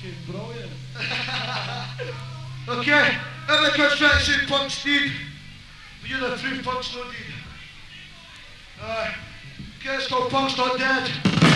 fucking brilliant. Okay, every construction punch deed. But you're the three punch no deed. Okay, let's go, punk's not dead.